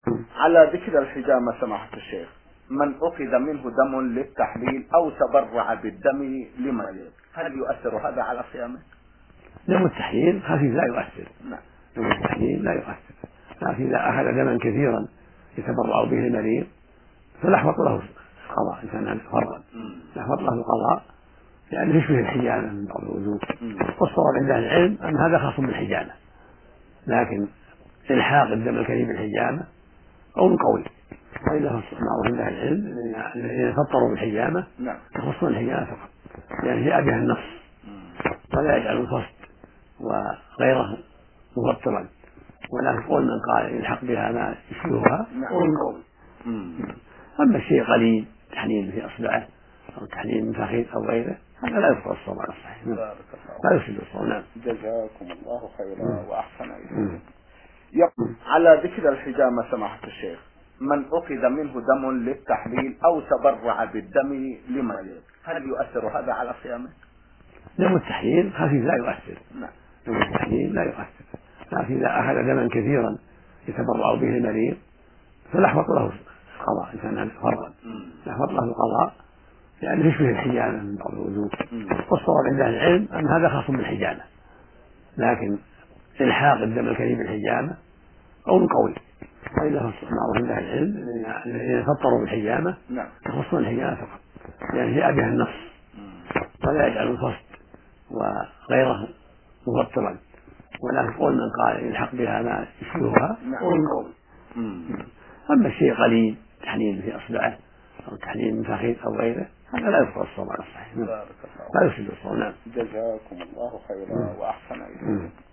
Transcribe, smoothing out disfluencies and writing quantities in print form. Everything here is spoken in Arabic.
على ذكر الحجامة سماحة الشيخ، من أخذ منه دم للتحليل أو تبرع بالدم لمريض، هل يؤثر هذا على صيامه؟ دم التحليل خفيف لا يؤثر. نعم. دم التحليل لا يؤثر، لكن إذا أخذ دما كثيرا يتبرع به المريض فلا يحفظ له القضاء، إن كان فرضا لا يحفظ له القضاء لأنه يشبه الحجامة من بعض الوجوه. والصواب عند أهل العلم أن هذا خاص بالحجامة، لكن إلحاق الدم الكريم بالحجامة قول قوي، وإلا معروف عند أهل العلم الذين فطروا بالحجامة يخصون الحجامة فقط، لأن جاء بها النص ولا يجعل الفصل وغيره مفطرا، ولكن قول من قال يلحق بها ما يشبهها قول قوي. أما الشيء قليل تحليل في أصبعه أو تحليل من فخذ أو غيره هذا لا يفطر الصوم على الصحيح، لا يفسد الصوم. نعم. جزاكم الله خيرا وأحسن إليكم. على ذكر الحجامة سماحة الشيخ، من أخذ منه دم للتحليل أو تبرع بالدم لمريض، هل يؤثر هذا على صيامه؟ دم التحليل خفيف لا يؤثر. نعم. دم التحليل لا يؤثر، لكن إذا أخذ دما كثيرا يتبرع به المريض فلا يحفظ له القضاء، إن كان فرضا لا يحفظ له القضاء لأنه يشبه الحجامة من بعض الوجوه. والصواب عند أهل العلم أن هذا خاص بالحجامة، لكن إلحاق الدم الكريم بالحجامة قول قوي، وإلا معروف عند أهل العلم الذين فطروا بالحجامة يخصون الحجامة فقط، لأن جاء بها النص ولا يجعل الفصل وغيره مفطرا، ولكن قول من قال يلحق بها ما يشبهها قول قوي. أما الشيء قليل تحليل في أصبعه أو تحليل من فخذ أو غيره هذا لا يفطر الصوم على الصحيح، لا يفسد الصوم. نعم. جزاكم الله خيرا وأحسن إليكم.